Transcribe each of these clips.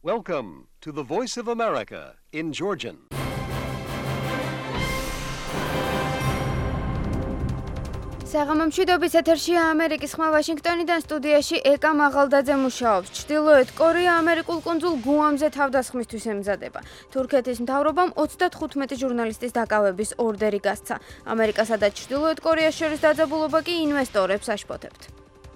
Welcome to the Voice of America in Georgian. საღამომშვიდობის ეთერშია ამერიკის ხმა ვაშინგტონიდან სტუდიაში ეკა მაღალდაძე მუშაობს. ჩრდილოეთ კორეა ამერიკულ კუნძულ გუამზე თავდასხმისთვის ემზადება. თურქეთის მთავრობამ 35 ჟურნალისტის დაკავების ორდერი გასცა. ამერიკასა და ჩრდილოეთ კორეას შორის დაძაბულობა კი ინვესტორებს აშფოთებთ.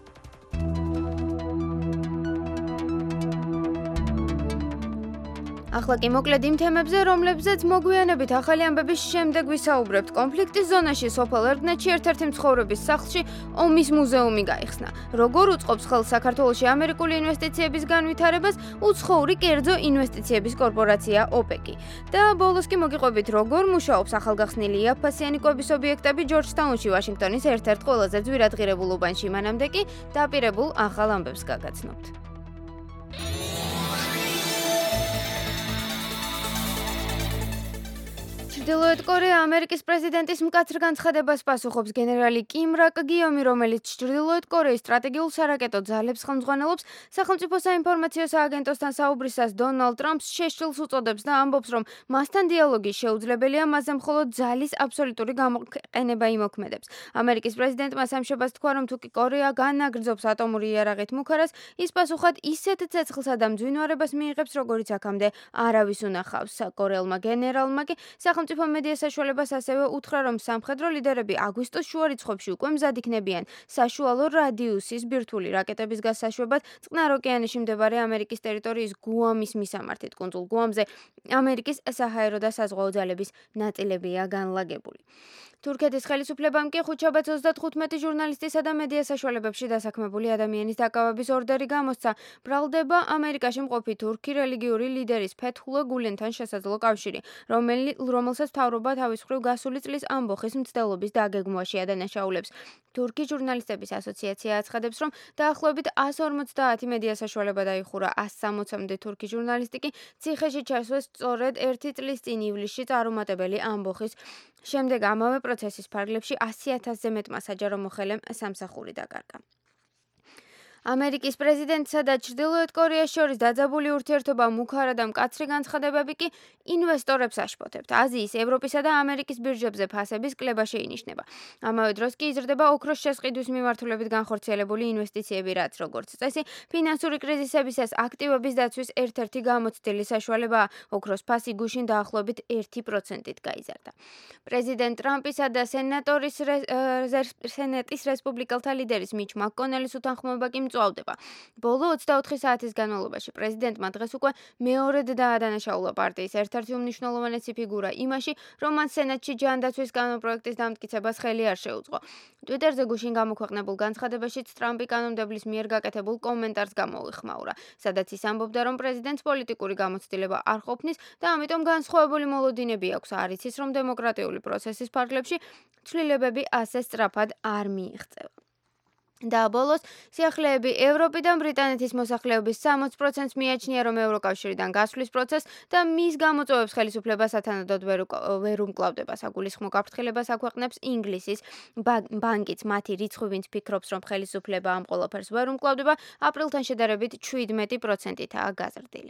ახლა კი მოკლედ იმ თემებზე, რომლებზეც მოგვიანებით ახალი ამბების შემდეგ ვისაუბრებთ. კონფლიქტის ზონაში სოფელ ერგნეთში ერთ-ერთი მცხოვრების სახლში ომის მუზეუმი გაიხსნა. როგორ უწყობს ხელს საქართველოში ამერიკული ინვესტიციების განვითარებას უცხოური კერძო ინვესტიციების კორპორაცია ოპეკი. და ბოლოს კი მოგიყვებით, როგორ მუშაობს ახალგახსნილი იაფფასიანი კვების ობიექტები ჯორჯტაუნში, ვაშინგტონის ერთ-ერთ ყველაზე ძვირადღირებულ უბანში. მანამდე კი დაპირებულ ახალ ამბებს გაგაცნობთ. ჩრდილოეთ კორეა ამერიკის პრეზიდენტის მკაცრ განცხადებას პასუხობს გენერალი კიმ რაკ გიომი, რომელიც ჩრდილოეთ კორეის სტრატეგიულ სარაკეტო ძალებს ხელმძღვანელობს. სახელმწიფო საინფორმაციო სააგენტოსთან საუბრისას დონალდ ტრამპს შეშლილს უწოდებს და ამბობს, რომ მასთან დიალოგი შეუძლებელია, მასზე მხოლოდ ძალის აბსოლუტური გამოყენება იმოქმედებს. ამერიკის პრეზიდენტმა სამშაბათს თქვა, რომ თუ კი კორეა განაგრძობს ატომური იარაღით მუქარას, ის პასუხად ისეთ ცეცხლსა და მძვინვარებას მიიღებს, როგორიც აქამდე არავის უნახავს. კორეელმა გენერალმა კი სახელმწიფო მედია საშუალებას ასევე უთხრა, რომ სამხედრო ლიდერები აგვისტოს შუა რიცხვებში უკვე მზად იქნებიან საშუალო რადიუსის ბირთვული რაკეტების გასაშვებად წყნარ ოკეანეში მდებარე ამერიკის ტერიტორიის გუამის მისამართით. კუნძულ გუამზე ამერიკის საჰაერო და საზღვაო ძალების ნაწილებია განლაგებული. თურქეთის ხელისუფლებამ კი ხუთშაბათს 35 ჟურნალისტისა და მედია საშუალებებში დასაქმებული ადამიანის დაკავების ორდერი გამოსცა. ბრალდება ამერიკაში მყოფი თურქი რელიგიური ლიდერის ფეთჰულა გულენთან შესაძლო კავშირი, რომელსაც მთავრობა თავის მხრივ გასული წლის ამბოხის მცდელობის დაგეგმვაში ადანაშაულებს. თურქი ჟურნალისტების ასოციაცია აცხადებს, რომ დაახლოებით 150 მედია საშუალება დაიხურა. 160-მდე თურქი ჟურნალისტი კი ციხეში ჩასვეს სწორედ 1 წლის წინ ივლისში წარუმატებელი ამბოხის შემდეგ. ამავე პროცესის ფარგლებში 100,000-ზე მეტმა საჯარო მოხელემ სამსახური დაკარგა. ამერიკის პრეზიდენტსა და ჩრდილოეთ კორეას შორის დაძაბული ურთიერთობა მუქარა და მკაცრი განცხადებები კი ინვესტორებს აშფოთებთ. აზიის, ევროპისა და ამერიკის ბირჟებზე ფასების კლება შეინიშნება. ამავე დროს კი იზრდება ოქროს შესყიდვის მიმართულებით განხორციელებული ინვესტიციები, რაც როგორც წესი, ფინანსური კრიზისებისას აქტივების დაცვის ერთ-ერთი გამოცდილი საშუალებაა. ოქროს ფასი გუშინ დაახლოებით 1%-ით გაიზარდა. პრეზიდენტ ტრამპისა და სენატის რესპუბლიკელთა ლიდერის მიჩ მაკკონელის უთანხმოება კი მწვავდება. ბოლო 24 საათის განმავლობაში პრეზიდენტმა დღეს უკვე მეორედ დაადანაშაულა პარტიის ერთ-ერთი უმნიშვნელოვანესი ფიგურა იმაში, რომ მან სენატში ჯანდაცვის კანონპროექტის დამტკიცებას ხელი არ შეუწყო. ტვიტერზე გუშინ გამოქვეყნებულ განცხადებაშიც ტრამპი კანონმდებლის მიერ გაკეთებულ კომენტარს გამოუხმაურა, სადაც ის ამბობდა, რომ პრეზიდენტს პოლიტიკური გამოცდილება არ ყოფნის და ამიტომ განსხვავებული მოლოდინები აქვს. არ იცის, რომ დემოკრატიული პროცესის ფარგლებში ცვლილებები ასე სწრაფად არ მიიღწევა. და ბოლოს სიახლეები ევროპიდან ბრიტანეთის მოსახლეობის 60%-ს მიაჩნია, რომ ევროკავშირიდან გასვლის პროცესს და მის გამოწვევებს ხელისუფლება სათანადოდ ვერ უმკლავდება. საგულისხმო გაფრთხილებას აქვეყნებს ინგლისის ბანკიც. მათი რიცხვი, ვინც ფიქრობს, რომ ხელისუფლება ამ ყველაფერს ვერ უმკლავდება, აპრილთან შედარებით 17%-ითაა გაზრდილი.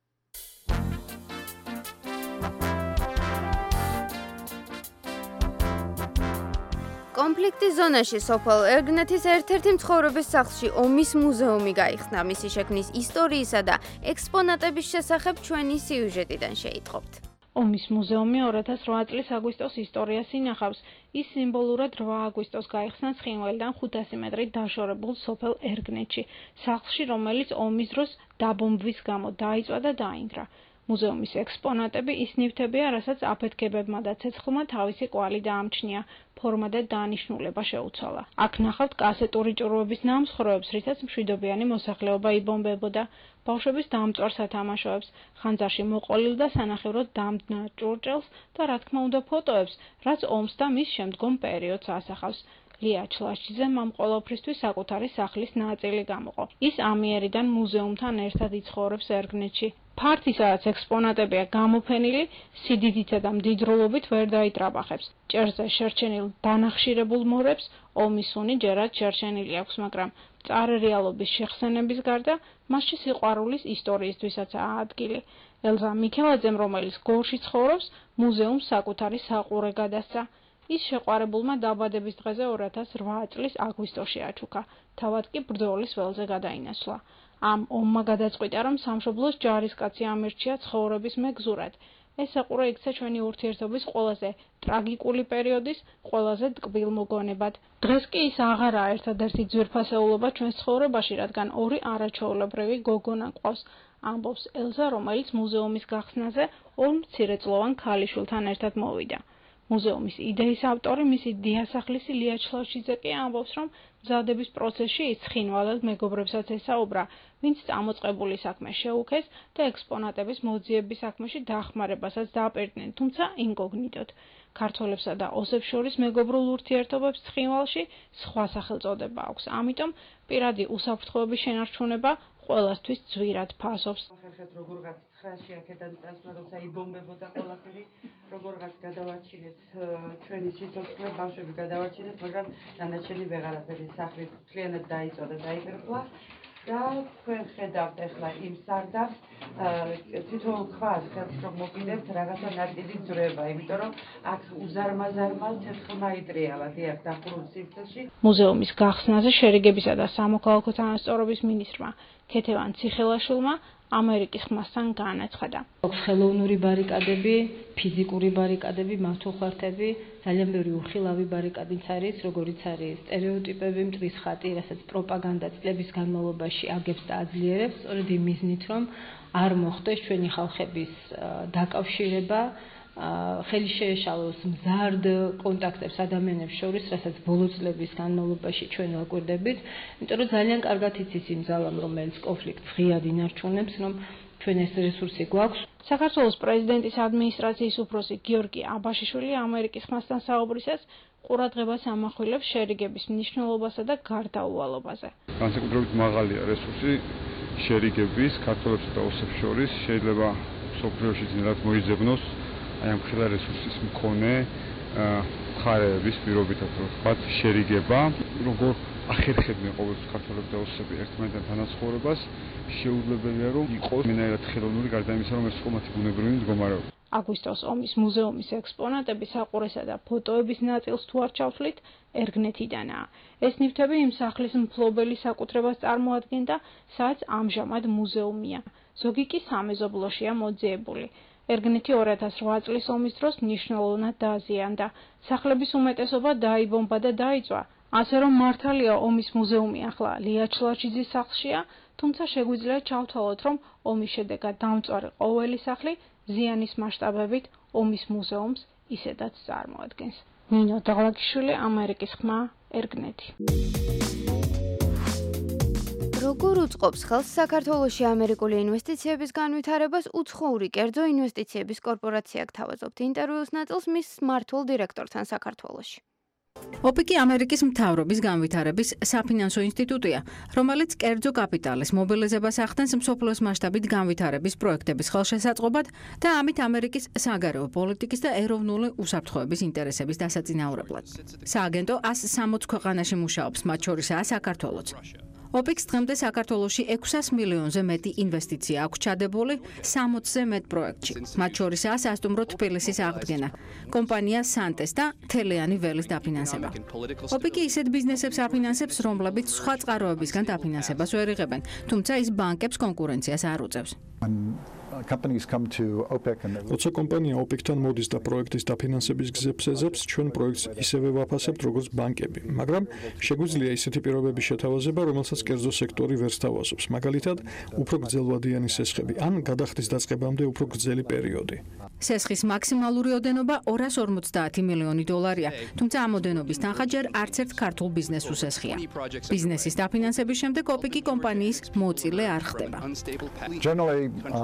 კონფლიქტის ზონაში სოფელ ერგნეთის ერთ-ერთი მცხოვრების სახლში ომის მუზეუმი გაიხსნა. მისი შექმნის ისტორიისა და ექსპონატების შესახებ ჩვენი სიუჟეტიდან შეიტყობთ. ომის მუზეუმი 2008 წლის აგვისტოს ისტორიას ინახავს. ის სიმბოლურად 8 აგვისტოს გაიხსნა ცხინვალიდან 500 მეტრით დაშორებულ სოფელ ერგნეთში, სახლში, რომელიც ომის დროს დაბომბვის გამო დაიწვა და დაინგრა. მუზეუმის ექსპონატები ის ნივთებია, რასაც აფეთქებებმა და ცეცხლმა თავისი კვალი დაამჩნია, ფორმა და დანიშნულება შეუცვალა. აქ ნახავთ კასეტური ჭურვების ნამსხვრევებს, რითაც მშვიდობიანი მოსახლეობა იბომბებოდა, ბავშვების დამწვარ სათამაშოებს, ხანძარში მოყოლილ და სანახევროდ დამდნა ჭურჭელს და რა თქმა უნდა ფოტოებს, რაც ომს და მის შემდგომ პერიოდს ასახავს. ლია ჩლაშიძემ ამ ყოველფრისთვის საკუთარი სახლის ნაწილი გამოყო. ის ამიერიდან მუზეუმთან ერთად იცხოვრებს ერგნეთში. ფართი, სადაც ექსპონატებია გამოფენილი, სიდიდითა და მდიდრულობით ვერ დაიტრაბახებს. ჭერზე შერჩენილ დანახშირებულ მორებს ომის უნი ჯერაც შერჩენილი აქვს, მაგრამ წარარეალობის შეხსენების გარდა მასში სიყვარულის ისტორიისთვისაც ადგილი. ელზა მიქელაძემ, რომელიც გორში ცხოვრობს, მუზეუმს საკუთარი საყურე გადასცა. ის შეყვარებულმა დაბადების დღეზე 2008 წლის აგვისტოში აჩუქა, თავად კი ბრძოლის ველზე გადაინაცვლა. ამ ომმა გადაწყვიტა, რომ სამშობლოს ჯარისკაცი ამირჩია ცხოვრების მეგზურად. ეს საყურე იქცა ჩვენი ურთიერთობის ყველაზე ტრაგიკული პერიოდის ყველაზე ტკბილ მოგონებად. დღეს კი ის აღარაა ერთადერთი ძვირფასეულობა ჩვენს ცხოვრებაში, რადგან ორი არაჩვეულებრივი გოგონა ყავს, ამბობს ელზა, რომელიც მუზეუმის გახსნაზე ორ მცირეწლოვან ქალიშვილთან ერთად მოვიდა. მუზეუმის იდეის ავტორი, მისი დიასახლისი ლია ჩლაშიძე კი ამბობს, რომ მზადების პროცესში ის ცხინვალად მეგობრებსაც ესაუბრა, ვინც წამოწყებული საქმე შეუქეს და ექსპონატების მოძიების საქმეში დახმარებასაც დააპირდნენ, თუმცა ინკოგნიტოდ. ქართველებსა და ოსებს შორის მეგობრულ ურთიერთობებს ცხინვალში სხვა სახელწოდება აქვს, ამიტომ პირადი უსაფრთხოების შენარჩუნება ყველასთვის ძვირად ფასობს. ხერხეთ როგორღაც 9-ში აქედან წასვლა, როცა იბომბებოდა ყველაფერი, როგორღაც გადავარჩინეთ ჩვენი სიცოცხლე, ბავშვები გადავარჩინეთ, მაგრამ დანარჩენი ვეღარაფერი სახლი მთლიანად დაიწვა და დაიკრიფლა და თქვენ ხედავთ ახლა იმ სარდაფს, თვითონ ქვას ხელს რომ მოგინებთ, რაღაცა ნაწილი ძვრება, იმიტომ რომ აქ უზარმაზარმა ცეცხლმა იტრიალა დიახ დახურულ სივრცეში. მუზეუმის გახსნაზე შერიგებისა და სამოქალაქო თანასწორობის მინისტრმა ქეთევან ციხელაშვილმა ამერიკის ხმასთან განაცხადა. აქვს ხელოვნური ბარიკადები, ფიზიკური ბარიკადები, მართულხარდები, ძალიან ბევრი უხილავი ბარიკადიც არის, როგორიც არის სტერეოტიპები, მტრის ხატი, რასაც პროპაგანდა წლების განმავლობაში აგებს და აძლიერებს, სწორედ იმ მიზნით, რომ არ მოხდეს ჩვენი ხალხების დაკავშირება, ხელი შეეშალოს მზარდ კონტაქტებს ადამიანებს შორის, რასაც ბოლო წლების განმავლობაში ჩვენ ვაკვირდებით, იმიტომ რომ ძალიან კარგად იცის იმ ძალამ, რომელიც კონფლიქტს ღიად ინარჩუნებს, რომ ჩვენ ეს რესურსი გვაქვს. საქართველოს პრეზიდენტის ადმინისტრაციის უფროსი გიორგი აბაშიშვილი ამერიკის ხმასთან საუბრისას ყურადღებას ამახვილებს შერიგების მნიშვნელობასა და გარდაუვალობაზე. განსაკუთრებით მაღალია რესურსი შერიგების ქართველებსა და ოსებს შორის, შეიძლება მსოფლიოში ძნელად მოიძებნოს აი ამ ხილ რესურსის მქონე მხარეების პირობითად ვთქვათ შერიგება, როგორ ახერხებდნენ ყოველთვის ქართველები და ოსები ერთმანეთთან თანაცხოვრებას, შეუძლებელია რომ იყოს მენაერად ხელოვნური გარდა იმისა, რომ ეს იყო მათი ბუნებრივი მდგომარეობა. აგვისტოს ომის მუზეუმის ექსპონატები საყურესა და ფოტოების ნაწილს თუ არ ჩავთვლით, ერგნეთიდანაა. ეს ნივთები იმ სახლის მფლობელი საკუთრებას წარმოადგენდა, სადაც ამჟამად მუზეუმია. ზოგი კი სამეზობლოშია მოძიებული. ერგნეთი 2008 წლის ომის დროს მნიშვნელოვნად დააზიანდა. სახლების უმეტესობა დაიბომბა და დაიწვა. ასე რომ მართალია ომის მუზეუმი ახლა ლია ჩლაშიძის სახლშია, თუმცა შეგვიძლია ჩავთვალოთ, რომ ომის შედეგად დამწვარი ყოველი სახლი ზიანის მასშტაბებით ომის მუზეუმს ისედაც წარმოადგენს. ნინო დაღლაკიშვილი, ამერიკის ხმა, ერგნეთი. როგორ უწყობს ხელს საქართველოში ამერიკული ინვესტიციების განვითარებას უცხოური კერძო ინვესტიციების კორპორაცია გთავაზობთ ინტერვიუს ნაწილს მის მმართველ დირექტორთან საქართველოში. ოპიკი ამერიკის მთავრობის განვითარების საფინანსო ინსტიტუტია, რომელიც კერძო კაპიტალის მობილიზებას ახდენს მსოფლიოს მასშტაბით განვითარების პროექტების ხელშესაწყობად და ამით ამერიკის საგარეო პოლიტიკის და ეროვნული უსაფრთხოების ინტერესების დასაწინაურებლად. სააგენტო 160 ქვეყანაში მუშაობს, მათ შორისაა საქართველოც. ოპიკს დღემდე საქართველოში 600 მილიონზე მეტი ინვესტიცია აქვს ჩადებული 60-ზე მეტ პროექტში. მათ შორისაა სასტუმრო თბილისის აღდგენა, კომპანია სანტეს და თელიანი ველის დაფინანსება. ოპიკი ისეთ ბიზნესებს აფინანსებს, რომლებიც სხვა წყაროებისგან დაფინანსებას ვერ იღებენ, თუმცა ის ბანკებს კონკურენციას არ უწევს. როცა კომპანია ოპიკთან მოდის და პროექტის დაფინანსების გზებს ეძებს, ჩვენ პროექტს ისევე ვაფასებთ, როგორც ბანკები, მაგრამ შეგვიძლია ისეთი პირობების შეთავაზება, რომელსაც კერძო სექტორი ვერ სთავაზობს, მაგალითად, უფრო გრძელვადიანი სესხები, ან გადახდის დაწყებამდე უფრო გრძელი პერიოდი. სესხის მაქსიმალური ოდენობა 250 მილიონი დოლარია, თუმცა ამ ოდენობის თანხა ჯერ არც ერთ ქართულ ბიზნესს უსესხია. ბიზნესის დაფინანსების შემდეგ ოპიკი კომპანიის მოწილე არ ხდება.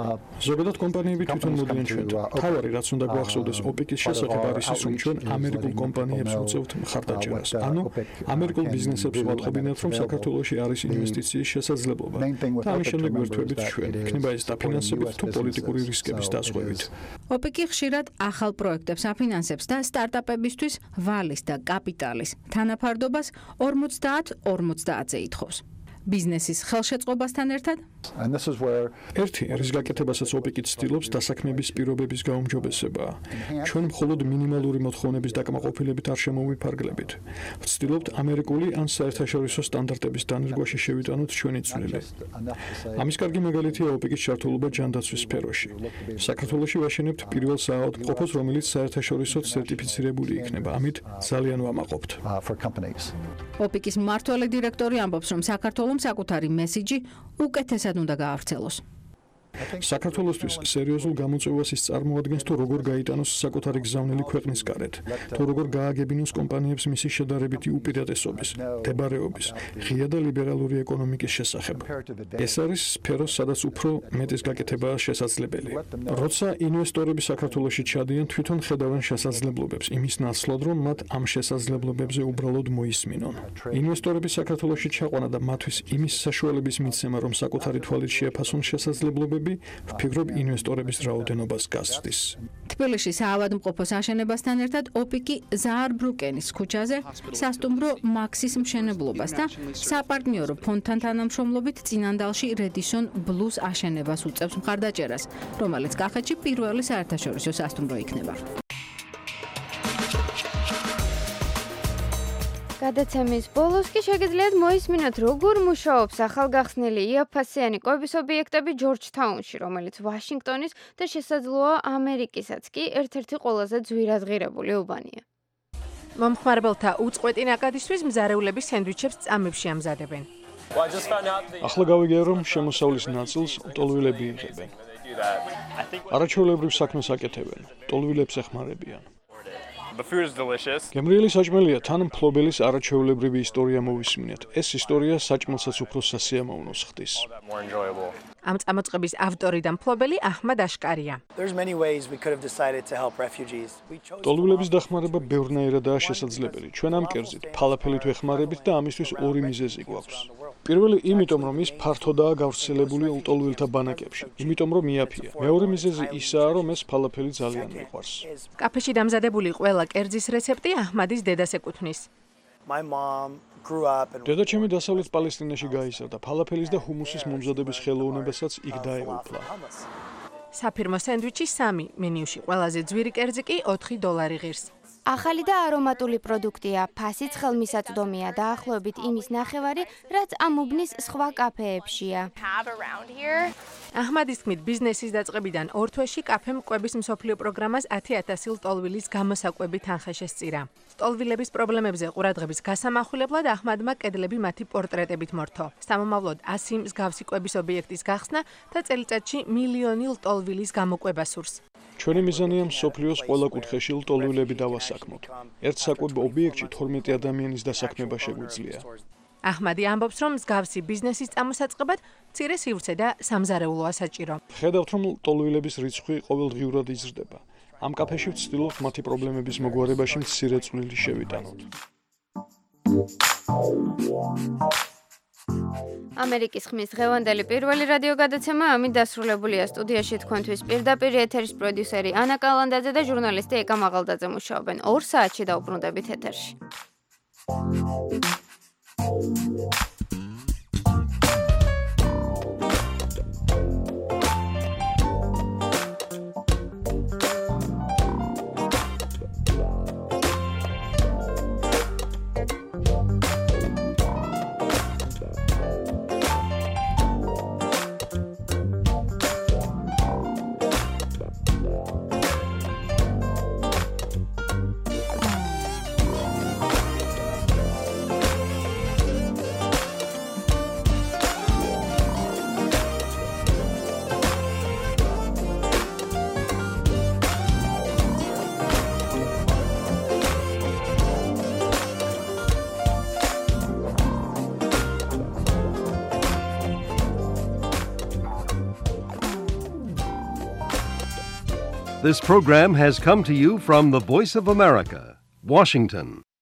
ზოგადად კომპანიები თვითონ მოდიან ჩვენთან. თავარი რაც უნდა გვახსოვდეს ოპეკის შესახებ არის ის, რომ ჩვენ ამერიკულ კომპანიებს უწევთ მხარდაჭერას. ანუ ამერიკულ ბიზნესებს ვატყობინებთ, რომ საქართველოში არის ინვესტიციის შესაძლებლობა. და ამის შემდეგ ვერთვებით ჩვენ, იქნება ეს დაფინანსებით თუ პოლიტიკური რისკების დაზღვევით. ოპეკი ხშირად ახალ პროექტებს აფინანსებს და სტარტაპებისთვის ვალის და კაპიტალის თანაფარდობას 50-50-ზე ითხოვს. ბიზნესის ხელშეწყობასთან ერთად ერთი რის გაკეთებასაც ოპეკი ცდილობს დასაქმების პირობების გაუმჯობესებაა. ჩვენ მხოლოდ მინიმალური მოთხოვნების დაკმაყოფილებით არ შემოვიფარგლებით. ვცდილობთ ამერიკული ან საერთაშორისო სტანდარტების დანერგვაში შევიტანოთ ჩვენი წვლილი. ამის კარგი მაგალითია ოპეკის ჩართულობა ჯანდაცვის სფეროში. საქართველოში ვაშენებთ პირველ საავადმყოფოს, რომელიც საერთაშორისოდ სერტიფიცირებული იქნება. ამით ძალიან ვამაყობთ. ოპეკის მმართველი დირექტორი ამბობს, რომ საქართველოს საკუთარი მესიჯი უკეთესად უნდა გაავრცელოს. საქართველოსთვის სერიოზულ გამოწვევას ის წარმოადგენს, თუ როგორ გაიტანოს საკუთარი გზავნილი ქვეყნის გარეთ, თუ როგორ გააგებინოს კომპანიებს მისი შედარებითი უპირატესობის, მდებარეობის, ღია და ლიბერალური ეკონომიკის შესახებ. ეს არის სფერო, სადაც უფრო მეტის გაკეთებაა შესაძლებელი. როცა ინვესტორები საქართველოში ჩადიან, თვითონ ხედავენ შესაძლებლობებს, იმის ნაცვლად, რომ მათ ამ შესაძლებლობებზე უბრალოდ მოისმინონ. ინვესტორები საქართველოში ჩაყვანა და მათთვის იმის საშუალების მიცემა, რომ საკუთარი თვალით შეაფასონ შესაძლებლობები, ვფიქრობ ინვესტორების რაოდენობას გაზრდის. თბილისში საავადმყოფოს აშენებასთან ერთად ოპიკი ზაარბრუკენის ქუჩაზე სასტუმრო მაქსის მშენებლობას და საპარტნიორო ფონდთან თანამშრომლობით წინანდალში რედისონ ბლუს აშენებას უწევს მხარდაჭერას, რომელიც კახეთში პირველი საერთაშორისო სასტუმრო იქნება. გადაცემის ბოლოს კი შეგიძლიათ მოისმინოთ, როგორ მუშაობს ახალგახსნილი იაფფასიანი კვების ობიექტები ჯორჯთაუნში, რომელიც ვაშინგტონის და შესაძლოა ამერიკისაც კი ერთ-ერთი ყველაზე ძვირადღირებული უბანია. მომხმარებელთა უწყვეტი ნაკადისთვის მზარეულები სენდვიჩებს წამებში ამზადებენ. ახლა გავიგე, რომ შემოსავლის ნაწილს ტოლვილები იღებენ. არაჩვეულებრივ საქმეს აკეთებენ, ტოლვილებს ეხმარებიან. გემრიელი საჭმელია, თან მფლობელის არაჩვეულებრივი ისტორია მოვისმინეთ. ეს ისტორია საჭმელსაც უფრო სასიამოვნოს ხდის. ამ წამოწყების ავტორი და მფლობელი აჰმად აშკარია. ტოლვილების დახმარება ბევრნაირადაა შესაძლებელი. ჩვენ ამ კერძით ფალაფელით ვეხმარებით და ამისთვის ორი მიზეზი გვაქვს. პირველი იმიტომ, რომ ის ფართოდაა გავრცელებული ტოლვილთა ბანაკებში, იმიტომ რომ იაფია. მეორე მიზეზი ისაა, რომ ეს ფალაფელი ძალიან მიყვარს. კაფეში დამზადებული ყველა კერძის რეცეპტი აჰმადის დედას ეკუთვნის. დედაჩემი დასავლეთ პალესტინაში გაიზარდა, ფალაფელის და ჰუმუსის მომზადების ხელოვნებასაც იქ დაეუფლა. საფირმო სენდვიჩი 3, მენიუში ყველაზე ძვირი კერძი კი $4 ღირს. ახალი და არომატული პროდუქტია, ფასიც ხელმისაწვდომია, დაახლოებით იმის ნახევარი, რაც ამ უბნის სხვა კაფეებშია. აჰმადის თქმით, ბიზნესის დაწყებიდან 2 თვეში კაფემ კვების მსოფლიო პროგრამას 10,000 ტოლვილის გამოსაკვები თანხა შესწირა. ტოლვილების პრობლემებზე ყურადღების გასამახვილებლად აჰმადმა კედლები მათი პორტრეტებით მორთო. სამომავლოდ 100 მსგავსი კვების ობიექტის გახსნა და წელიწადში მილიონი ტოლვილის გამოკვება სურს. ჩვენი მიზანია მსოფლიოს ყველა კუთხეში ტოლვილები დავასაქმოთ. ერთ საკვებ ობიექტში 12 ადამიანის დასაქმება შეგვიძლია. აჰმადი ამბობს, რომ მსგავსი ბიზნესის წამოსაწყებად მცირე სივრცე და სამზარეულოა საჭირო. ხედავთ, რომ ტოლვილების რიცხვი ყოველდღიურად იზრდება. ამ კაფეში ვცდილობთ მათი პრობლემების მოგვარებაში მცირე წვლილი შევიტანოთ. ამერიკის ხმის დღევანდელი პირველი რადიო გადაცემა ამით დასრულებულია. სტუდიაში თქვენთვის პირდაპირ ეთერის პროდიუსერი ანა კალანდაძე და ჟურნალისტი ეკა მაღალდაძე მუშაობენ. 2 საათში დავუბრუნდებით ეთერში. This program has come to you from the Voice of America, Washington.